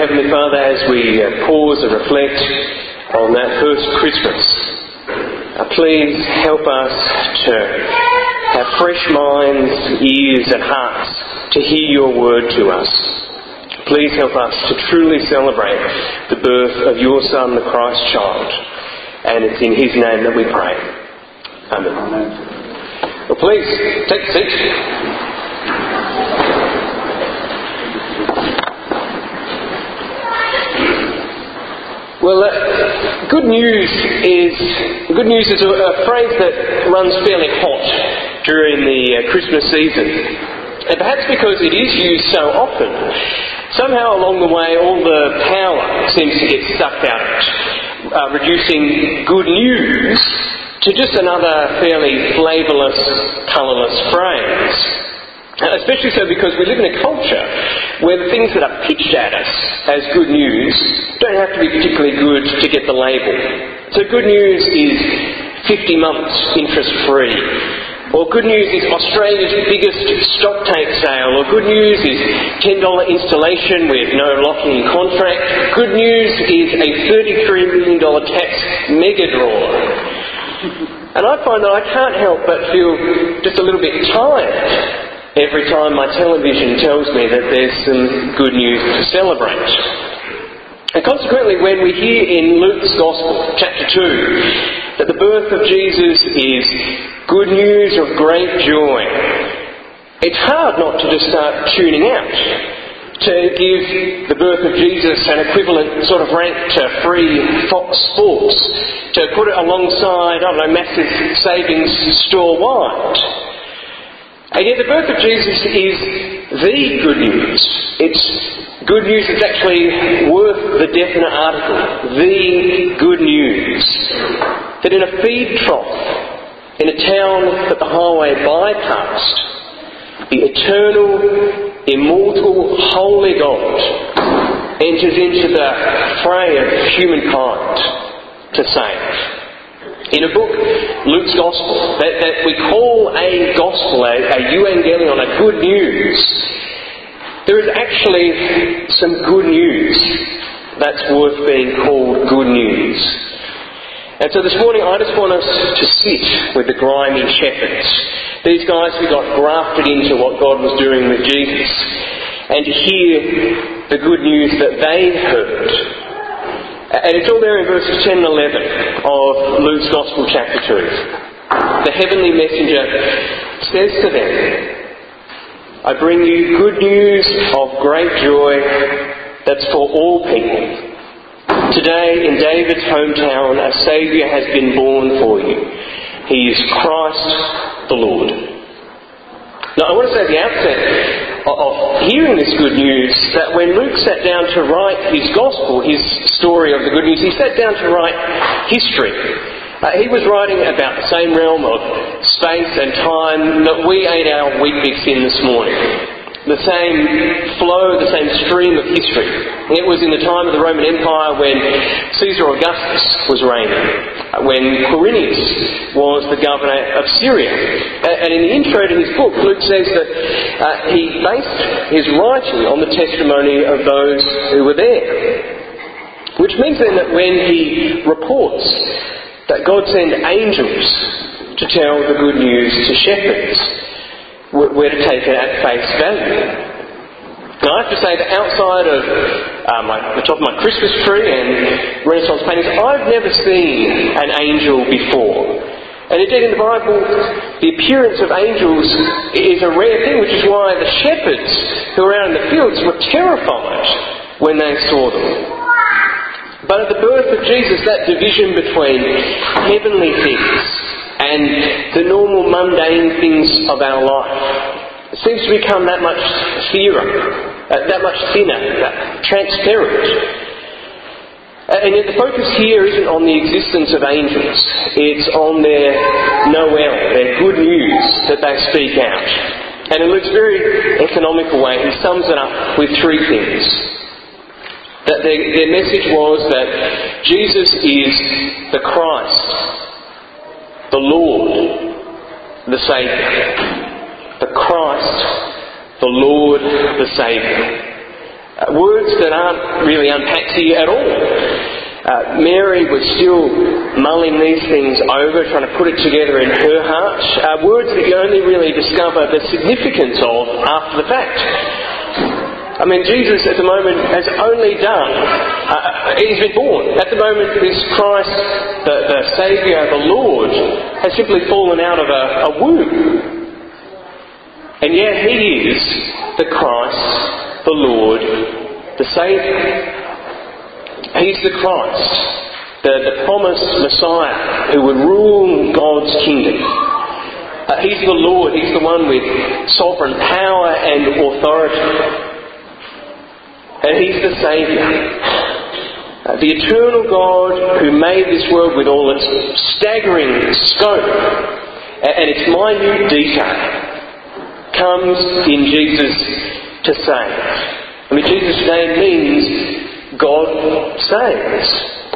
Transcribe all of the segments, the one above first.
Heavenly Father, as we pause and reflect on that first Christmas, please help us to have fresh minds, ears and hearts to hear your word to us. Please help us to truly celebrate the birth of your Son, the Christ child. And it's in his name that we pray. Amen. Well, please, take a seat. Well, good news is a phrase that runs fairly hot during the Christmas season. And perhaps because it is used so often, somehow along the way all the power seems to get sucked out of it, reducing good news to just another fairly flavourless, colourless phrase. Especially so because we live in a culture where the things that are pitched at us as good news don't have to be particularly good to get the label. So good news is 50 months interest-free. Or good news is Australia's biggest stock take sale. Or good news is $10 installation with no locking contract. Good news is a $33 million tax mega draw. And I find that I can't help but feel just a little bit tired every time my television tells me that there's some good news to celebrate. And consequently, when we hear in Luke's Gospel, chapter 2, that the birth of Jesus is good news of great joy, it's hard not to just start tuning out, to give the birth of Jesus an equivalent sort of rank to free Fox Sports, to put it alongside, massive savings store-wide. And yet the birth of Jesus is the good news. It's good news that's actually worth the definite article. The good news. That in a feed trough, in a town that the highway bypassed, the eternal, immortal, holy God enters into the fray of humankind to save. In a book, Luke's Gospel, that we call a gospel, a euangelion, a good news, there is actually some good news that's worth being called good news. And so this morning I just want us to sit with the grimy shepherds, these guys who got grafted into what God was doing with Jesus, and to hear the good news that they heard. And it's all there in verses 10 and 11 of Luke's Gospel chapter 2. The heavenly messenger says to them, I bring you good news of great joy that's for all people. Today in David's hometown a Saviour has been born for you. He is Christ the Lord. Now I want to say at the outset of hearing this good news that when Luke sat down to write his Gospel, his story of the good news, he sat down to write history. He was writing about the same realm of space and time that we ate our Weet-Bix in this morning. The same flow, the same stream of history. It was in the time of the Roman Empire when Caesar Augustus was reigning, when Quirinius was the governor of Syria. And in the intro to his book, Luke says that he based his writing on the testimony of those who were there. Which means then that when he reports that God sent angels to tell the good news to shepherds, we're to take it at face value. Now I have to say that outside of the top of my Christmas tree and Renaissance paintings, I've never seen an angel before. And indeed in the Bible, the appearance of angels is a rare thing, which is why the shepherds who were out in the fields were terrified when they saw them. But at the birth of Jesus, that division between heavenly things and the normal mundane things of our life seems to become that much clearer, that much thinner, that transparent. And yet the focus here isn't on the existence of angels, it's on their Noel, their good news that they speak out. And in Luke's very economical way, he sums it up with three things. That their message was that Jesus is the Christ, the Lord, the Saviour. The Christ, the Lord, the Saviour. Words that aren't really unpacked here at all. Mary was still mulling these things over, trying to put it together in her heart. Words that you only really discover the significance of after the fact. I mean, Jesus at the moment has only done, he's been born. At the moment, this Christ, the Saviour, the Lord, has simply fallen out of a womb. And yet he is the Christ, the Lord, the Saviour. He's the Christ, the promised Messiah who would rule God's kingdom. He's the Lord, he's the one with sovereign power and authority. And he's the Saviour. The eternal God who made this world with all its staggering scope and its minute detail comes in Jesus to save. I mean, Jesus' name means God saves.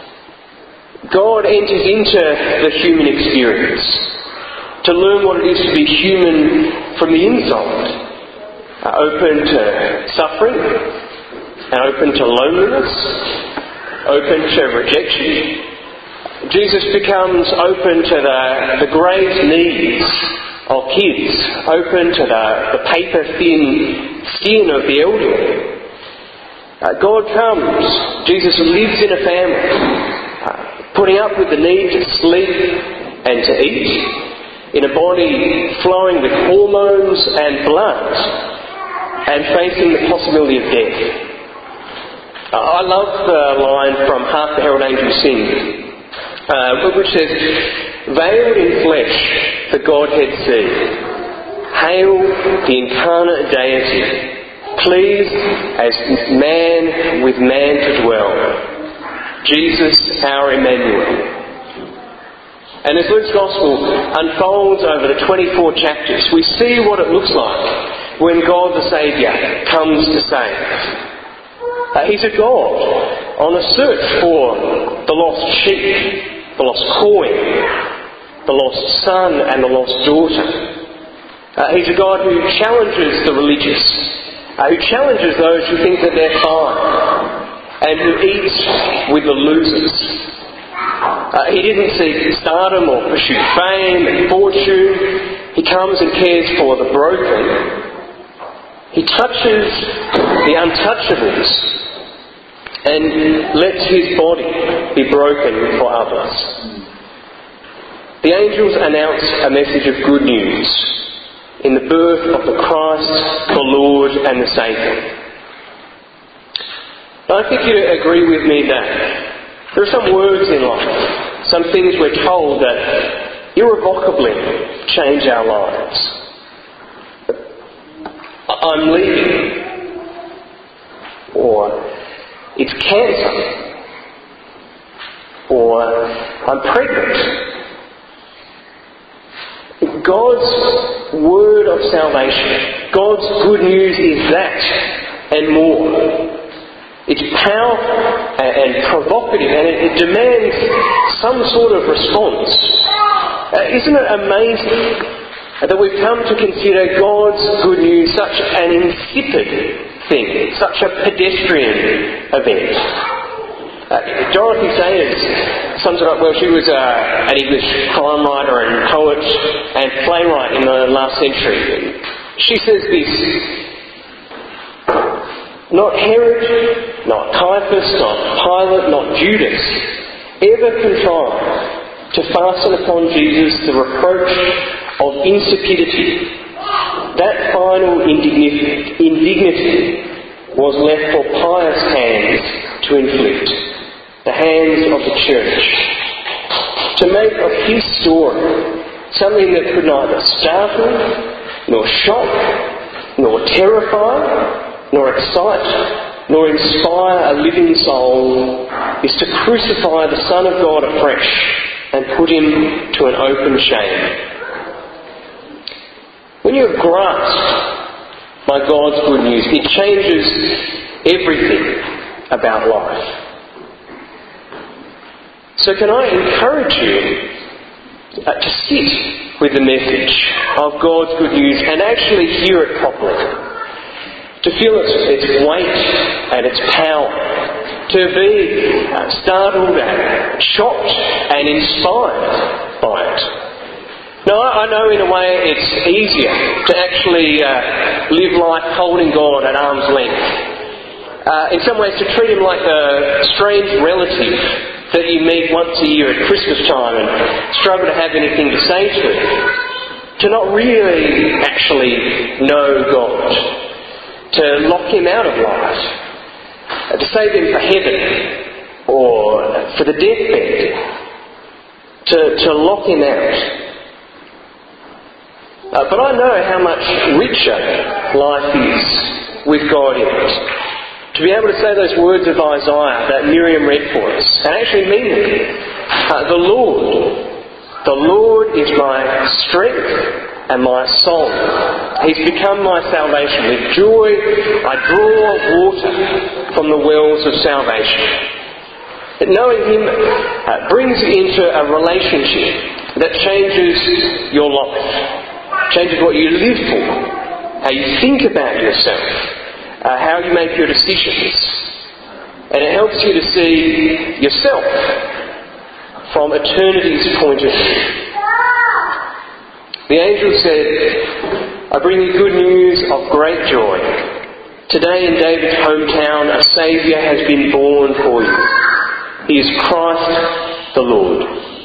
God enters into the human experience to learn what it is to be human from the inside, open to suffering, and open to loneliness, open to rejection. Jesus becomes open to the great needs of kids, open to the paper-thin skin of the elderly. God comes. Jesus lives in a family, putting up with the need to sleep and to eat, in a body flowing with hormones and blood, and facing the possibility of death. I love the line from Hark the Herald Angels Sing, which says, "Veiled in flesh, the Godhead see. Hail the incarnate deity, pleased as man with man to dwell. Jesus our Emmanuel." And as Luke's Gospel unfolds over the 24 chapters, we see what it looks like when God the Saviour comes to save. He's a God on a search for the lost sheep, the lost coin, the lost son and the lost daughter. He's a God who challenges the religious, who challenges those who think that they're fine, and who eats with the losers. He didn't seek stardom or pursue fame and fortune. He comes and cares for the broken. He touches the untouchables and lets his body be broken for others. The angels announce a message of good news in the birth of the Christ, the Lord and the Saviour. I think you agree with me that there are some words in life, some things we're told that irrevocably change our lives. I'm leaving. Or it's cancer. Or I'm pregnant. God's word of salvation, God's good news is that and more. It's powerful and provocative, and it demands some sort of response. Isn't it amazing that we've come to consider God's good news such an insipid thing, such a pedestrian event? Dorothy Sayers sums it up well. She was an English crime writer and poet and playwright in the last century. She says this: not Herod, not Caiaphas, not Pilate, not Judas ever contrived to fasten upon Jesus the reproach of insipidity. That final indignity was left for pious hands to inflict, the hands of the church, to make of his story something that could neither startle, nor shock, nor terrify, nor excite, nor inspire a living soul, is to crucify the Son of God afresh and put him to an open shame. When you're grasped by God's good news, it changes everything about life. So can I encourage you to sit with the message of God's good news and actually hear it properly. to feel its weight and its power, to be startled and shocked and inspired by it. Now, I know in a way it's easier to actually live life holding God at arm's length. In some ways, to treat him like a strange relative that you meet once a year at Christmas time and struggle to have anything to say to him. To not really actually know God. To lock him out of life. To save him for heaven or for the deathbed. To lock him out. But I know how much richer life is with God in it. To be able to say those words of Isaiah that Miriam read for us, and actually mean them. The Lord is my strength and my song. He's become my salvation. With joy I draw water from the wells of salvation. But knowing Him brings you into a relationship that changes your life. Changes what you live for, how you think about yourself, how you make your decisions. And it helps you to see yourself from eternity's point of view. The angel said, I bring you good news of great joy. Today in David's hometown a Saviour has been born for you. He is Christ the Lord.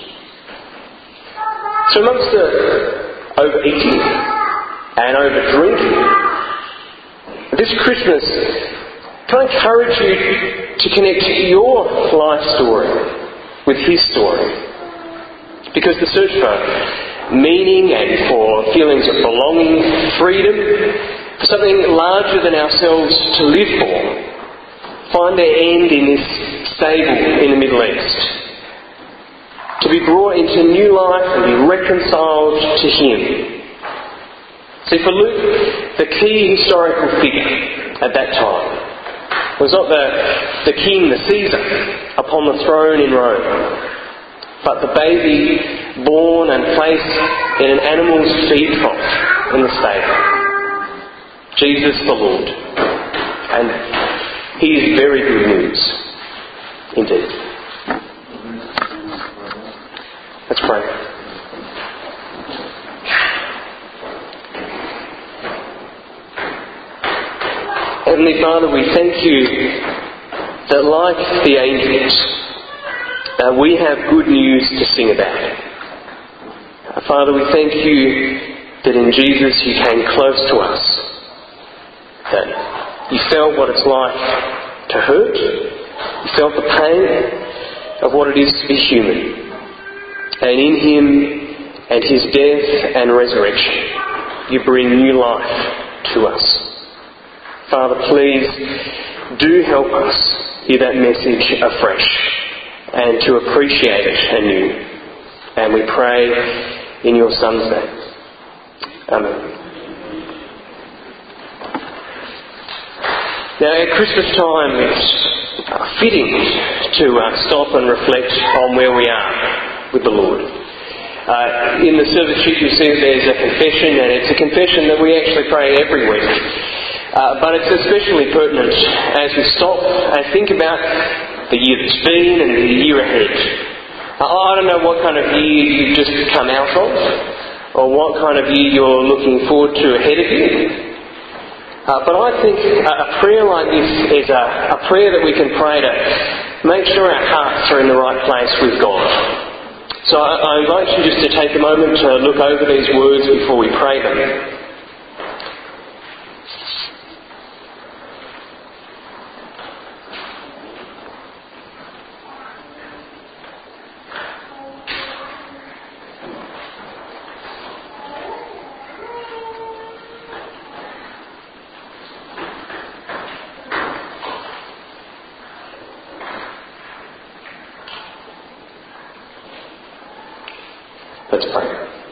So amongst the overeating and over drinking, this Christmas, can I encourage you to connect your life story with His story? Because the search for meaning and for feelings of belonging, freedom, for something larger than ourselves to live for, find their end in this stable in the Middle East. To be brought into new life and be reconciled to Him. See, for Luke, the key historical figure at that time was not the king, the Caesar, upon the throne in Rome, but the baby born and placed in an animal's feed trough in the stable. Jesus the Lord. And He is very good news indeed. Let's pray. Heavenly Father, we thank You that like the angels, we have good news to sing about. Father, we thank You that in Jesus You came close to us, that You felt what it's like to hurt, You felt the pain of what it is to be human. And in Him and His death and resurrection, You bring new life to us. Father, please do help us hear that message afresh and to appreciate it anew. And we pray in Your Son's name. Amen. Now at Christmas time it's fitting to stop and reflect on where we are with the Lord. In the service sheet you see there's a confession, and it's a confession that we actually pray every week. But it's especially pertinent as we stop and think about the year that's been and the year ahead. I don't know what kind of year you've just come out of, or what kind of year you're looking forward to ahead of you. But I think a prayer like this is a prayer that we can pray to make sure our hearts are in the right place with God. So I invite you just to take a moment to look over these words before we pray them. Let's pray.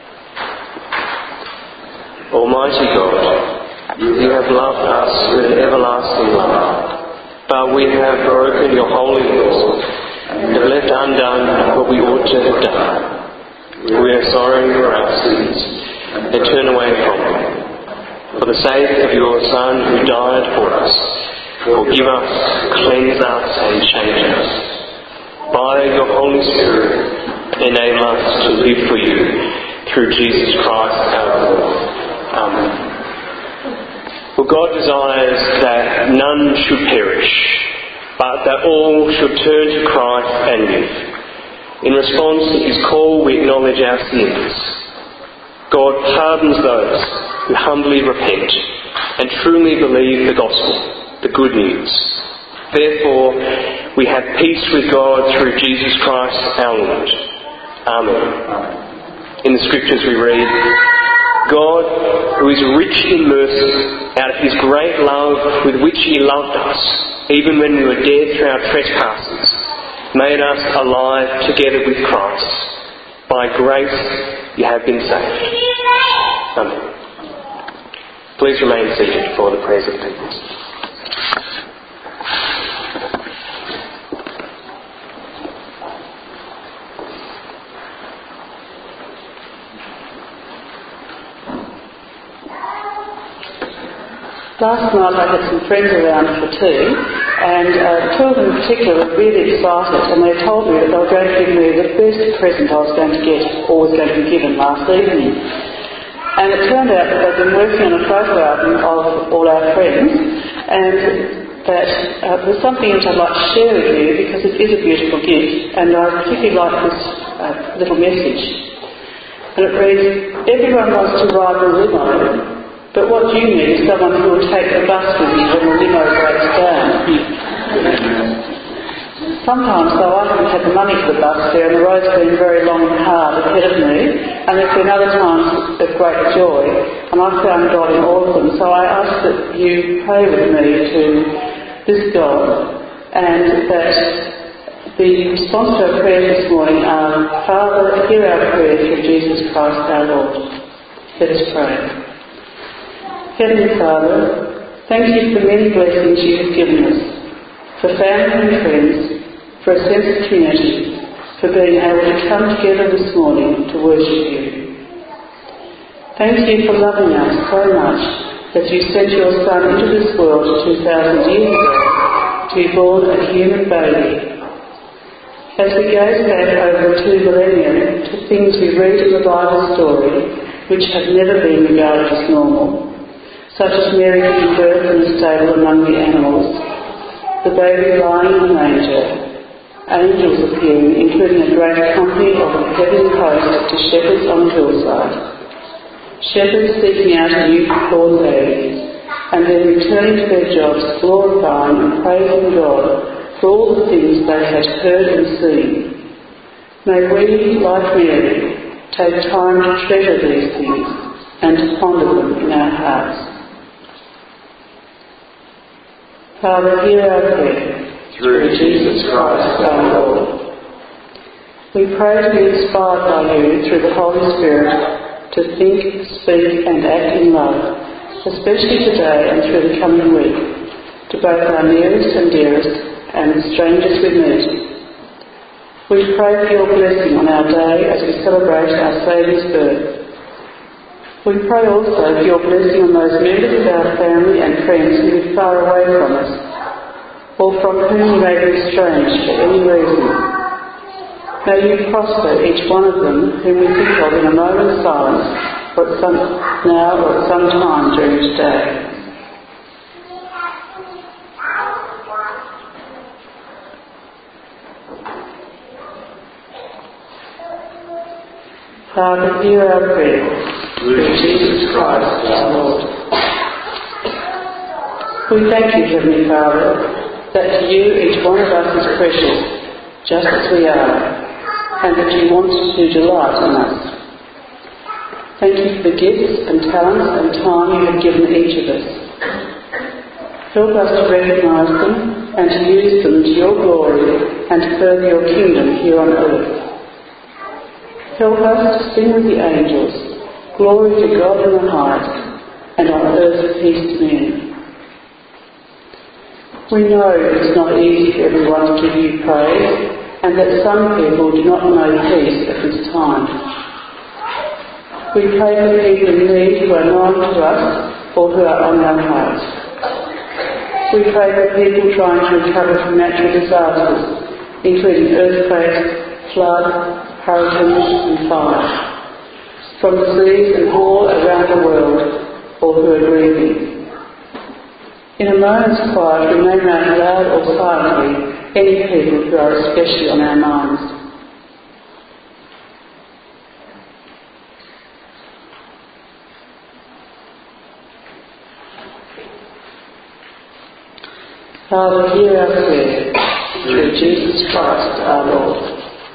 Almighty God, You have loved us with an everlasting love, but we have broken Your holy laws and have left undone what we ought to have done. We are sorry for our sins and turn away from them. For the sake of your Son who died for us, forgive us, cleanse us and change us. By your Holy Spirit, enable us to live for you through Jesus Christ our Lord. Amen. For God desires that none should perish, but that all should turn to Christ and live. In response to his call, we acknowledge our sins. God pardons those who humbly repent and truly believe the gospel, the good news. Therefore, we have peace with God through Jesus Christ our Lord. Amen. In the scriptures we read, God, who is rich in mercy, out of his great love with which he loved us, even when we were dead through our trespasses, made us alive together with Christ. By grace you have been saved. Amen. Please remain seated for the prayers of the people. Last night I had some friends around for tea, and two of them in particular were really excited, and they told me that they were going to give me the best present I was going to get, or was going to be given last evening. And it turned out that they'd been working on a photo album of all our friends, and that there's something which I'd like to share with you because it is a beautiful gift, and I particularly like this little message. And it reads, "Everyone wants to ride the limo, but what you need is someone who will take the bus with you when the limo breaks down." Sometimes, though, I haven't had the money for the bus fare and the road's been very long and hard ahead of me, and there's been other times of great joy, and I've found God in all of them. So I ask that you pray with me to this God, and that the response to our prayers this morning are, Father, hear our prayer through Jesus Christ our Lord. Let us pray. Heavenly Father, thank you for many blessings you have given us, for family and friends, for a sense of community, for being able to come together this morning to worship you. Thank you for loving us so much that you sent your Son into this world 2,000 years ago to be born a human baby. As we gaze back over the 2 millennia to things we read in the Bible story which have never been regarded as normal, such as Mary giving birth in a stable among the animals, the baby lying in the manger, angels appearing, including a great company of a heavenly host to shepherds on the hillside, shepherds seeking out a newborn baby, and then returning to their jobs, glorifying and praising God for all the things they had heard and seen. May we, like Mary, take time to treasure these things and to ponder them in our hearts. Father, hear our prayer through Jesus Christ our Lord. We pray to be inspired by you through the Holy Spirit to think, speak and act in love, especially today and through the coming week, to both our nearest and dearest and the strangers we meet. We pray for your blessing on our day as we celebrate our Saviour's birth. We pray also for your blessing on those members of our family and friends who live far away from us, or from whom we may be estranged for any reason. May you prosper each one of them whom we think of in a moment's silence, or at some time during today. Father, hear our prayer. Through Jesus Christ our Lord. We thank you, Heavenly Father, that to you each one of us is precious, just as we are, and that you want to delight in us. Thank you for the gifts and talents and time you have given each of us. Help us to recognise them and to use them to your glory and to further your kingdom here on earth. Help us to sing with the angels, glory to God in the highest, and on earth peace to men. We know it's not easy for everyone to give you praise, and that some people do not know peace at this time. We pray for people in need who are known to us or who are on our hearts. We pray for people trying to recover from natural disasters, including earthquakes, flood, hurricanes and fire, from disease and war around the world, or who are grieving. In a moment's quiet, we name out loud or silently any people who are especially on our minds. Father, hear our prayer through Jesus Christ our Lord.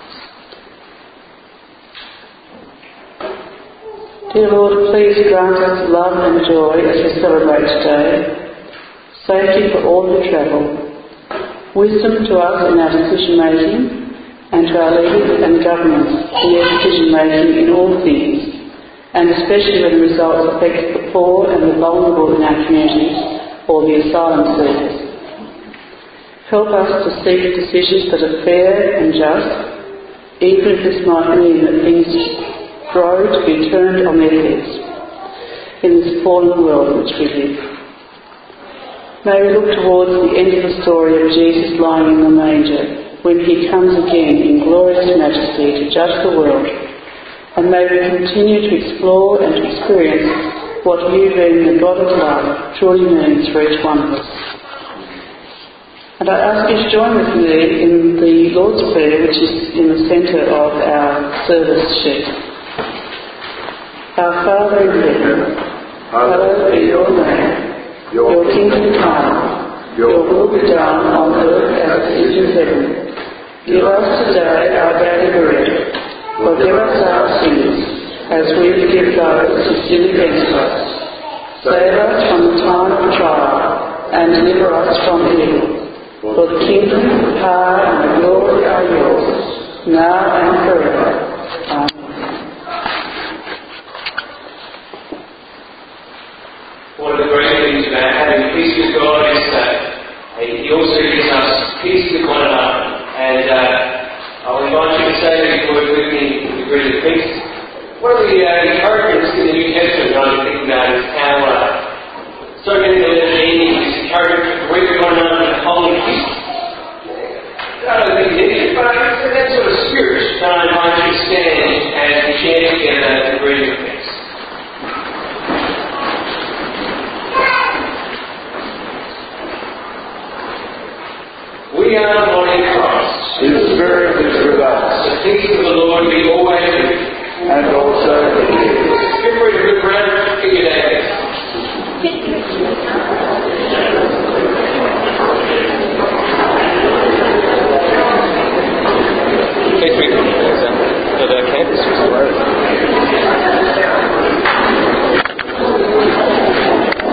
Dear Lord, please grant us love and joy as we celebrate today, safety for all who travel, wisdom to us in our decision making, and to our leaders and governments in their decision making in all things, and especially when the results affect the poor and the vulnerable in our communities or the asylum seekers. Help us to seek decisions that are fair and just, even if this might mean that things grow to be turned on their heads in this fallen world in which we live. May we look towards the end of the story of Jesus lying in the manger, when he comes again in glorious majesty to judge the world, and may we continue to explore and to experience what you, being the God of love, truly means for each one of us. And I ask you to join with me in the Lord's Prayer, which is in the centre of our service sheet. Our Father in heaven, hallowed be your name. Your kingdom come, your will be done on earth as it is in heaven. Give us today our daily bread. Forgive us our sins, as we forgive those who sin against us. Save us from the time of trial, and deliver us from evil. For the kingdom, the power, and the glory are yours, now and forever. Amen. One of the great things about having peace with God is that He also gives us peace with one another. And I'll invite you to say these words with me in the degree of peace. One of the encouraging